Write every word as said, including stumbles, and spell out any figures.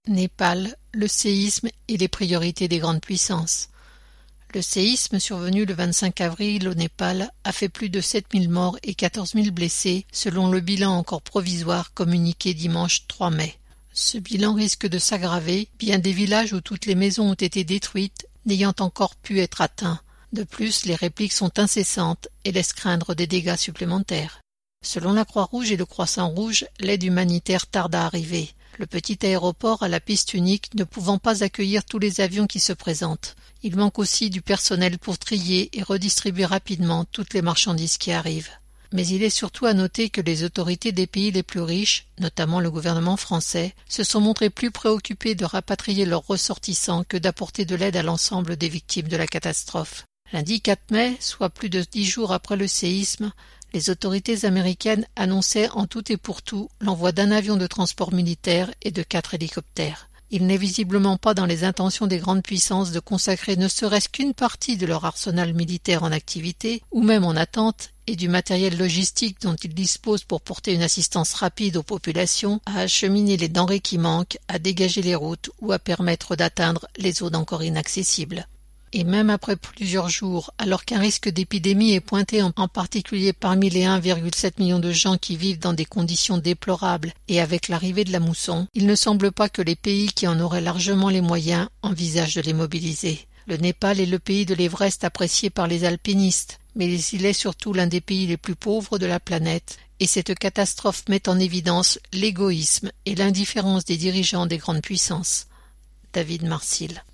Népal, le séisme et les priorités des grandes puissances. Le séisme survenu le vingt-cinq avril au Népal a fait plus de sept mille morts et quatorze mille blessés selon le bilan encore provisoire communiqué dimanche trois mai. Ce bilan risque de s'aggraver, bien des villages où toutes les maisons ont été détruites n'ayant encore pu être atteints. De plus, les répliques sont incessantes et laissent craindre des dégâts supplémentaires. Selon la Croix-Rouge et le Croissant-Rouge, l'aide humanitaire tarde à arriver. Le petit aéroport à la piste unique ne pouvant pas accueillir tous les avions qui se présentent. Il manque aussi du personnel pour trier et redistribuer rapidement toutes les marchandises qui arrivent. Mais il est surtout à noter que les autorités des pays les plus riches, notamment le gouvernement français, se sont montrées plus préoccupées de rapatrier leurs ressortissants que d'apporter de l'aide à l'ensemble des victimes de la catastrophe. Lundi quatre mai, soit plus de dix jours après le séisme, les autorités américaines annonçaient en tout et pour tout l'envoi d'un avion de transport militaire et de quatre hélicoptères. Il n'est visiblement pas dans les intentions des grandes puissances de consacrer ne serait-ce qu'une partie de leur arsenal militaire en activité, ou même en attente, et du matériel logistique dont ils disposent pour porter une assistance rapide aux populations, à acheminer les denrées qui manquent, à dégager les routes ou à permettre d'atteindre les zones encore inaccessibles. Et même après plusieurs jours, alors qu'un risque d'épidémie est pointé en particulier parmi les un virgule sept million de gens qui vivent dans des conditions déplorables et avec l'arrivée de la mousson, il ne semble pas que les pays qui en auraient largement les moyens envisagent de les mobiliser. Le Népal est le pays de l'Everest apprécié par les alpinistes, mais il est surtout l'un des pays les plus pauvres de la planète, et cette catastrophe met en évidence l'égoïsme et l'indifférence des dirigeants des grandes puissances. David Marsil.